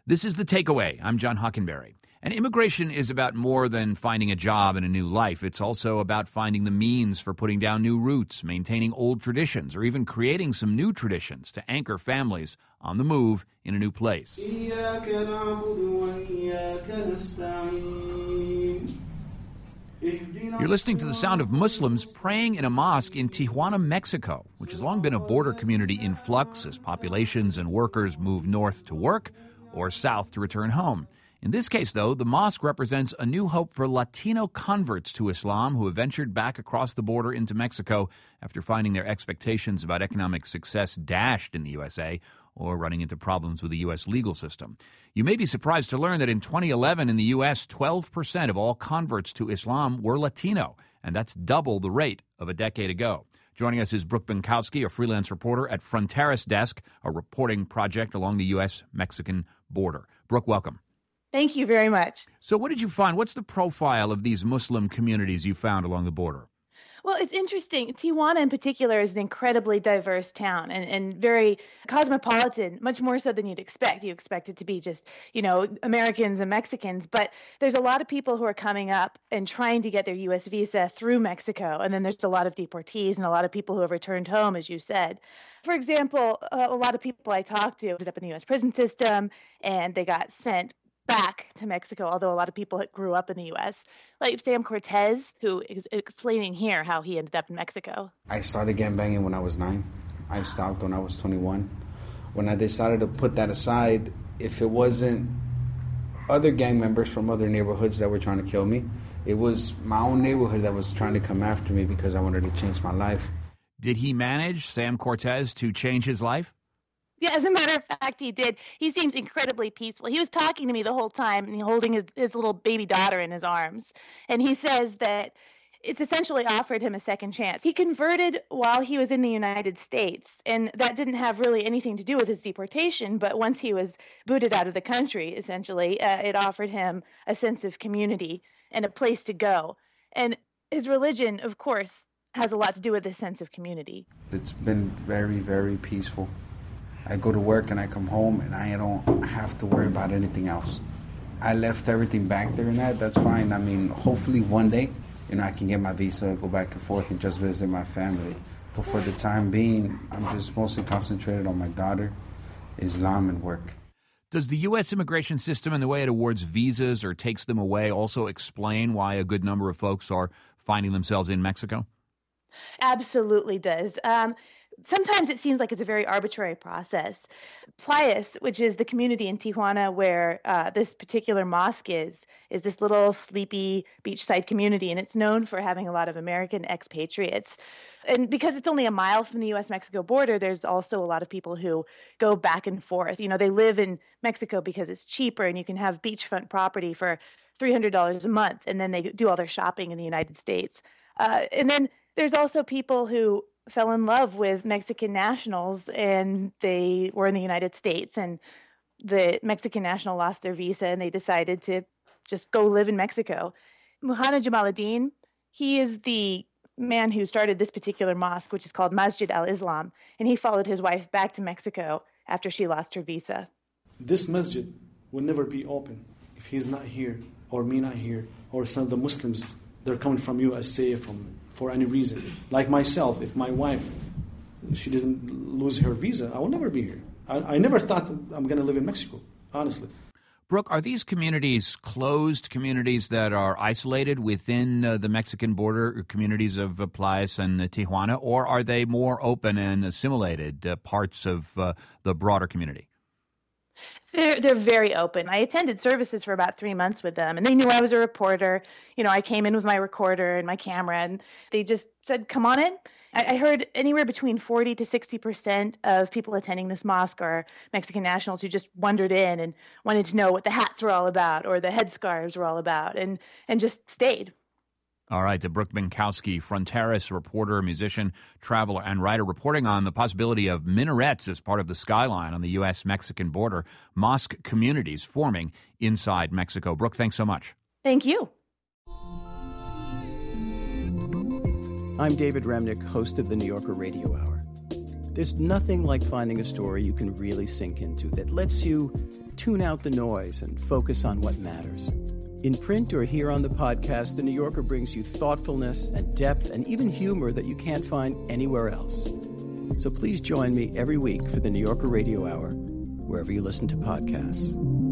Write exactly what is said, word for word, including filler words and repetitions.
This is The Takeaway. I'm John Hockenberry. And immigration is about more than finding a job and a new life. It's also about finding the means for putting down new roots, maintaining old traditions, or even creating some new traditions to anchor families on the move in a new place. You're listening to the sound of Muslims praying in a mosque in Tijuana, Mexico, which has long been a border community in flux as populations and workers move north to work or south to return home. In this case, though, the mosque represents a new hope for Latino converts to Islam who have ventured back across the border into Mexico after finding their expectations about economic success dashed in the U S A or running into problems with the U S legal system. You may be surprised to learn that in twenty eleven in the U S, twelve percent of all converts to Islam were Latino, and that's double the rate of a decade ago. Joining us is Brooke Benkowski, a freelance reporter at Fronteras Desk, a reporting project along the U S Mexican border. Brooke, welcome. Thank you very much. So what did you find? What's the profile of these Muslim communities you found along the border? Well, it's interesting. Tijuana in particular is an incredibly diverse town and, and very cosmopolitan, much more so than you'd expect. You expect it to be just, you know, Americans and Mexicans, but there's a lot of people who are coming up and trying to get their U S visa through Mexico. And then there's a lot of deportees and a lot of people who have returned home, as you said. For example, a, a lot of people I talked to ended up in the U S prison system and they got sent back to Mexico, although a lot of people grew up in the U S, like Sam Cortez, who is explaining here how he ended up in Mexico. I started gangbanging when I was nine. I stopped when I was twenty-one. When I decided to put that aside, if it wasn't other gang members from other neighborhoods that were trying to kill me, it was my own neighborhood that was trying to come after me because I wanted to change my life. Did he manage, Sam Cortez, to change his life? Yeah, as a matter of fact, he did. He seems incredibly peaceful. He was talking to me the whole time and holding his, his little baby daughter in his arms. And he says that it's essentially offered him a second chance. He converted while he was in the United States, and that didn't have really anything to do with his deportation. But once he was booted out of the country, essentially, uh, it offered him a sense of community and a place to go. And his religion, of course, has a lot to do with this sense of community. It's been very, very peaceful. I go to work and I come home and I don't have to worry about anything else. I left everything back there and that, that's fine. I mean, hopefully one day, you know, I can get my visa, go back and forth and just visit my family. But for the time being, I'm just mostly concentrated on my daughter, Islam, and work. Does the U S immigration system and the way it awards visas or takes them away also explain why a good number of folks are finding themselves in Mexico? Absolutely does. Um, Sometimes it seems like it's a very arbitrary process. Playas, which is the community in Tijuana where uh, this particular mosque is, is this little sleepy beachside community, and it's known for having a lot of American expatriates. And because it's only a mile from the U S Mexico border, there's also a lot of people who go back and forth. You know, they live in Mexico because it's cheaper and you can have beachfront property for three hundred dollars a month, and then they do all their shopping in the United States. Uh, and then there's also people who fell in love with Mexican nationals and they were in the United States and the Mexican national lost their visa and they decided to just go live in Mexico. Muhammad Jamaluddin, he is the man who started this particular mosque, which is called Masjid al-Islam, and he followed his wife back to Mexico after she lost her visa. This masjid will never be open if he's not here or me not here or some of the Muslims, they're coming from U S A from for any reason. Like myself, if my wife, she doesn't lose her visa, I will never be here. I, I never thought I'm going to live in Mexico, honestly. Brooke, are these communities closed communities that are isolated within uh, the Mexican border, communities of uh, Playas and uh, Tijuana, or are they more open and assimilated uh, parts of uh, the broader community? They're they're very open. I attended services for about three months with them, and they knew I was a reporter. You know, I came in with my recorder and my camera, and they just said, "Come on in." I, I heard anywhere between forty to sixty percent of people attending this mosque are Mexican nationals who just wandered in and wanted to know what the hats were all about or the headscarves were all about, and and just stayed. All right, to Brooke Benkowski, Fronteras reporter, musician, traveler, and writer, reporting on the possibility of minarets as part of the skyline on the U S Mexican border, mosque communities forming inside Mexico. Brooke, thanks so much. Thank you. I'm David Remnick, host of the New Yorker Radio Hour. There's nothing like finding a story you can really sink into that lets you tune out the noise and focus on what matters. In print or here on the podcast, The New Yorker brings you thoughtfulness and depth and even humor that you can't find anywhere else. So please join me every week for The New Yorker Radio Hour, wherever you listen to podcasts.